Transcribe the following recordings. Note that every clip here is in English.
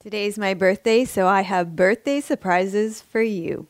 Today's my birthday, so I have birthday surprises for you.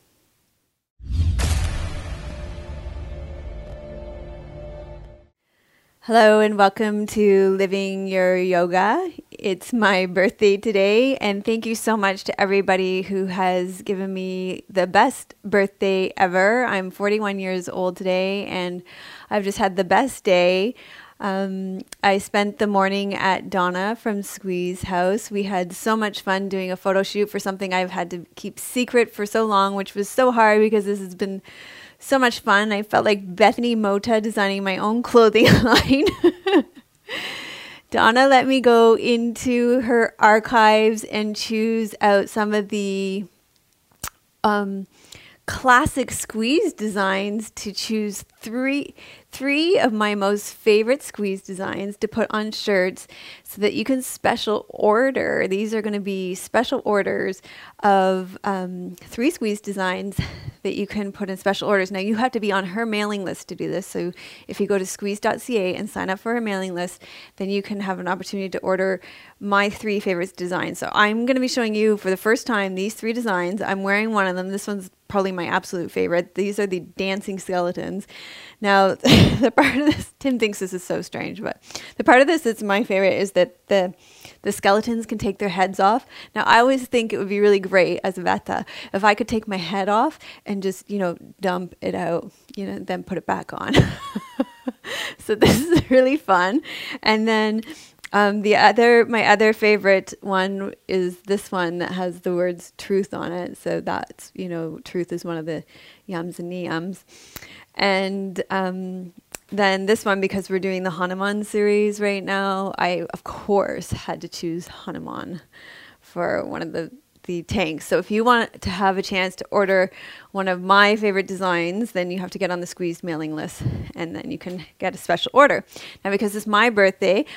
Hello and welcome to Living Your Yoga. It's my birthday today, and thank you so much to everybody who has given me the best birthday ever. I'm 41 years old today, and I've just had the best day. I spent the morning at Donna from Squeeze House. We had so much fun doing a photo shoot for something I've had to keep secret for so long, which was so hard because this has been so much fun. I felt like Bethany Mota designing my own clothing line. Donna let me go into her archives and choose out some of the classic Squeeze designs to choose three of my most favorite Squeeze designs to put on shirts so that you can special order. These are going to be special orders of 3 Squeeze designs that you can put in special orders. Now, you have to be on her mailing list to do this. So if you go to squeeze.ca and sign up for her mailing list, then you can have an opportunity to order my 3 favorite designs. So I'm going to be showing you for the first time these 3 designs. I'm wearing one of them. This one's probably my absolute favorite. These are the dancing skeletons. Now, the part of this, Tim thinks this is so strange, but the part of this that's my favorite is that the skeletons can take their heads off. Now, I always think it would be really great as a Vata if I could take my head off and just, dump it out, then put it back on. So this is really fun. And then my other favorite one is this one that has the words truth on it. So that's, truth is one of the yums and niyams. And then this one, because we're doing the Hanuman series right now, I, of course, had to choose Hanuman for one of the tanks. So if you want to have a chance to order one of my favorite designs, then you have to get on the Squeeze mailing list, and then you can get a special order. Now, because it's my birthday,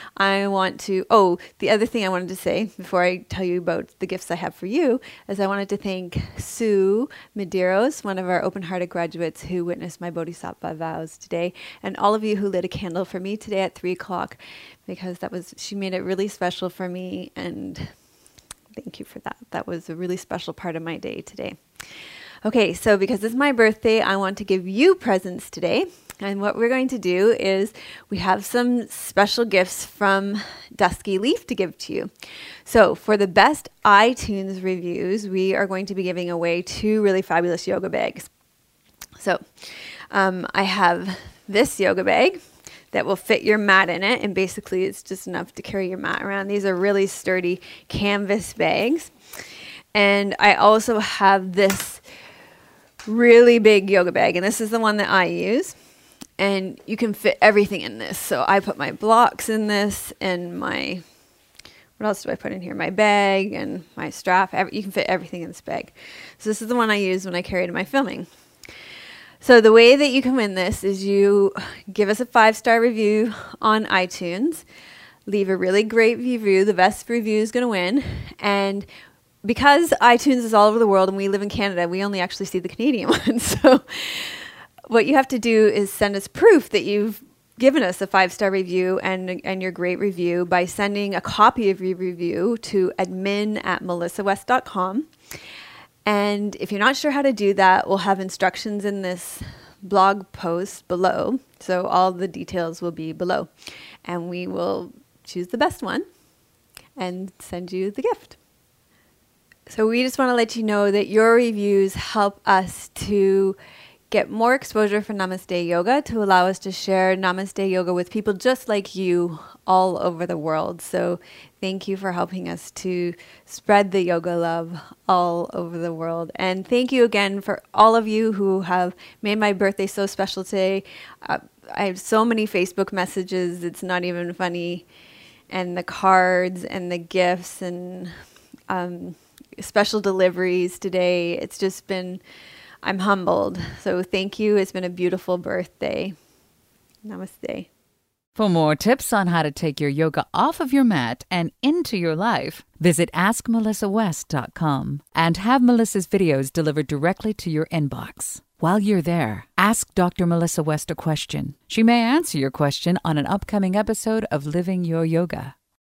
the other thing I wanted to say before I tell you about the gifts I have for you is I wanted to thank Sue Medeiros, one of our open-hearted graduates who witnessed my Bodhisattva vows today, and all of you who lit a candle for me today at 3:00, because she made it really special for me, and thank you for that. That was a really special part of my day today. Okay, so because it's my birthday, I want to give you presents today. And what we're going to do is we have some special gifts from Dusky Leaf to give to you. So for the best iTunes reviews, we are going to be giving away 2 really fabulous yoga bags. So I have this yoga bag that will fit your mat in it, and basically it's just enough to carry your mat around. These are really sturdy canvas bags. And I also have this really big yoga bag, and this is the one that I use. And you can fit everything in this. So I put my blocks in this, and what else do I put in here? My bag and my strap. You can fit everything in this bag. So this is the one I use when I carry to my filming. So the way that you can win this is you give us a 5-star review on iTunes, leave a really great review. The best review is going to win. And because iTunes is all over the world and we live in Canada, we only actually see the Canadian ones. So what you have to do is send us proof that you've given us a 5-star review and your great review by sending a copy of your review to admin@melissawest.com. And if you're not sure how to do that, we'll have instructions in this blog post below. So all the details will be below. And we will choose the best one and send you the gift. So we just want to let you know that your reviews help us to get more exposure for Namaste Yoga, to allow us to share Namaste Yoga with people just like you all over the world. So thank you for helping us to spread the yoga love all over the world. And thank you again for all of you who have made my birthday so special today. I have so many Facebook messages. It's not even funny. And the cards and the gifts and special deliveries today. It's just been... I'm humbled. So thank you. It's been a beautiful birthday. Namaste. For more tips on how to take your yoga off of your mat and into your life, visit AskMelissaWest.com and have Melissa's videos delivered directly to your inbox. While you're there, ask Dr. Melissa West a question. She may answer your question on an upcoming episode of Living Your Yoga.